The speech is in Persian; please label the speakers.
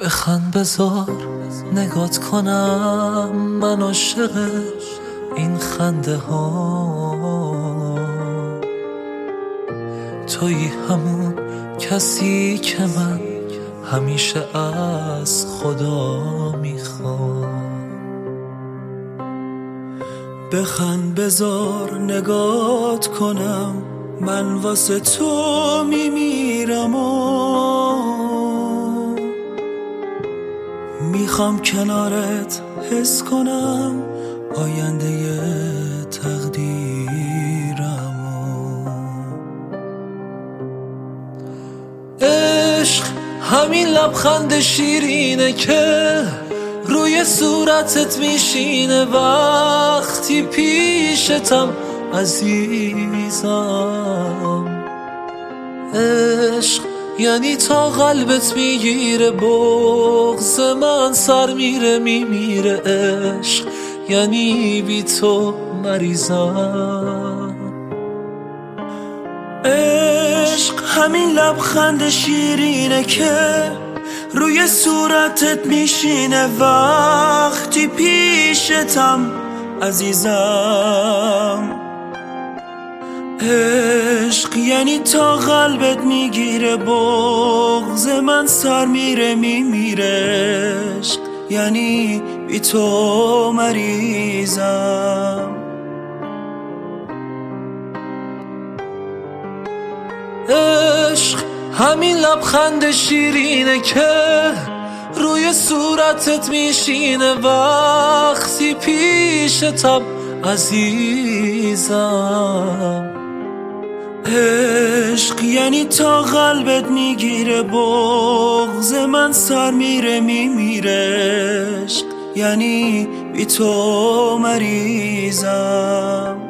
Speaker 1: بخند بذار نگات کنم، من عاشق این خنده ها. تویی همون کسی که من همیشه از خدا میخوام.
Speaker 2: بخند بذار نگات کنم، من واسه تو میمیرم و میخوام کنارت حس کنم آینده تقدیرم.
Speaker 1: عشق همین لبخند شیرینه که روی صورتت میشینه وقتی پیشتم عزیزم. عشق یعنی تا قلبت میگیره بغض من سر میره میمیره. عشق یعنی بی تو مریضم.
Speaker 2: عشق همین لبخند شیرینه که روی صورتت میشینه وقتی پیشتم عزیزم. عشق یعنی تا قلبت میگیره بغض من سر میره میمیره. عشق یعنی بی تو مریضم.
Speaker 1: عشق همین لبخند شیرینه که روی صورتت میشینه وقتی پیشتم عزیزم.
Speaker 2: عشق یعنی تا قلبت میگیره بغض من سر میره میمیره. عشق یعنی بی تو مریضم.